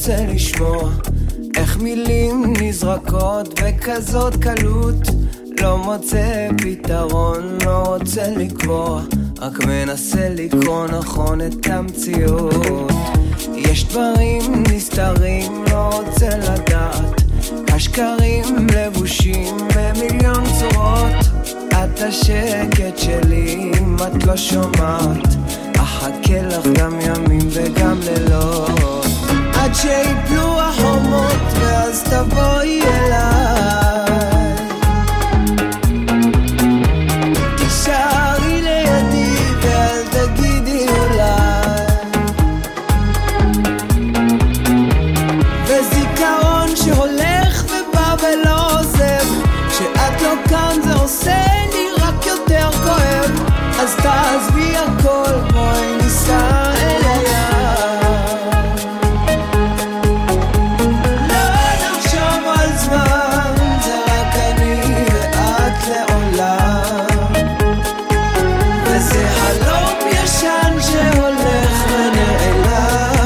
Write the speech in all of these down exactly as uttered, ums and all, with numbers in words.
רוצה לשמוע איך מילים נזרקות בכזאת קלות, לא מוצא פתרון, לא רוצה לקבוע, רק מנסה לקרוא נכון את המציאות. יש דברים נסתרים, לא רוצה לדעת, השקרים לבושים במיליון צורות. את השקט שלי אם את לא שומעת, אחכה לך גם ימים וגם לילות, עד שיפלו החומות ואז תבואי אליי, תישארי לידי ואל תגידי אולי, וזיכרון שהולך ובא ולא עוזב, כשאת לא כאן זה עושה לי רק יותר כואב, אז תעזבי הכל, בואי ניסע אל הים, לא נחשוב על זמן, זה רק אני ואת לעולם, וזה חלום ישן שהולך ונעלם.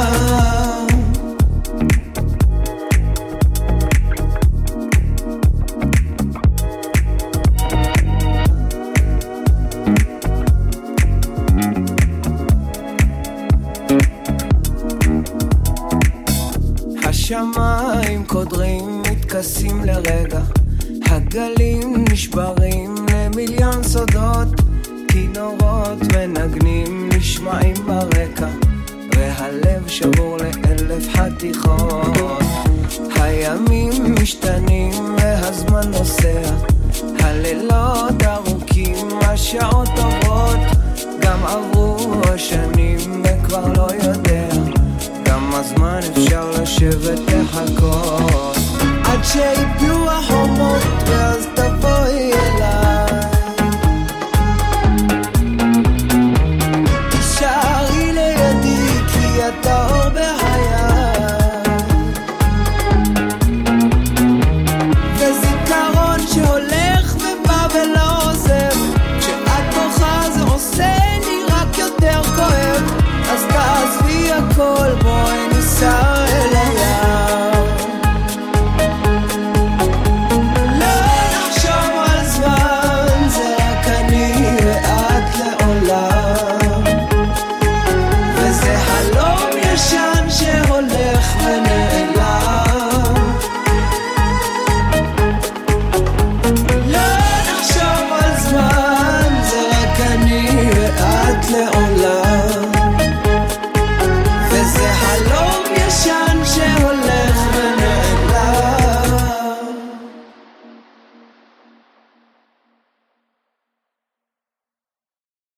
השמיים קודרים, מתכסים לרגע, הגלים נשברים למיליון סודות, כינורות מנגנים נשמעים ברקע, והלב שבור לאלף חתיכות. הימים משתנים והזמן נוסע, הלילות ארוכים, השעות עוברות, גם עברו השנים וכבר לא יודע כמה זמן אפשר לשבת לחכות, עד שיפלו החומות ואז